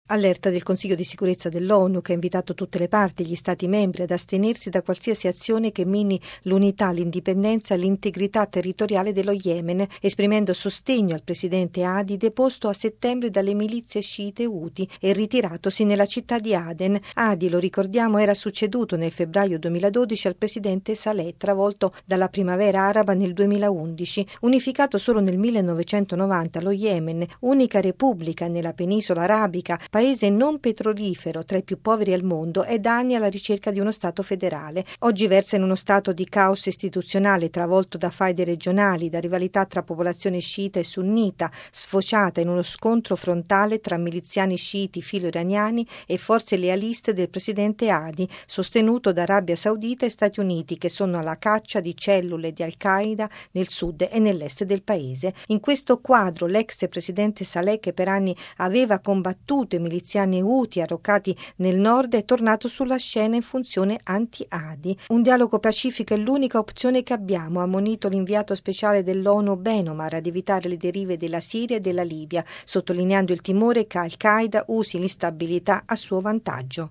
Allerta del Consiglio di sicurezza dell'ONU, che ha invitato tutte le parti e gli Stati membri ad astenersi da qualsiasi azione che mini l'unità, l'indipendenza e l'integrità territoriale dello Yemen, esprimendo sostegno al presidente Hadi, deposto a settembre dalle milizie sciite Houthi e ritiratosi nella città di Aden. Hadi, lo ricordiamo, era succeduto nel febbraio 2012 al presidente Saleh, travolto dalla primavera araba nel 2011. Unificato solo nel 1990, lo Yemen, unica repubblica nella penisola arabica, paese non petrolifero tra i più poveri al mondo, è da anni alla ricerca di uno Stato federale. Oggi versa in uno stato di caos istituzionale travolto da faide regionali, da rivalità tra popolazione sciita e sunnita, sfociata in uno scontro frontale tra miliziani sciiti filo-iraniani e forze lealiste del presidente Hadi, sostenuto da Arabia Saudita e Stati Uniti, che sono alla caccia di cellule di Al-Qaeda nel sud e nell'est del paese. In questo quadro l'ex presidente Saleh, che per anni aveva combattuto i miliziani Houthi arroccati nel nord, è tornato sulla scena in funzione anti-Hadi. Un dialogo pacifico è l'unica opzione che abbiamo, ha ammonito l'inviato speciale dell'ONU Ben Omar, ad evitare le derive della Siria e della Libia, sottolineando il timore che Al-Qaeda usi l'instabilità a suo vantaggio.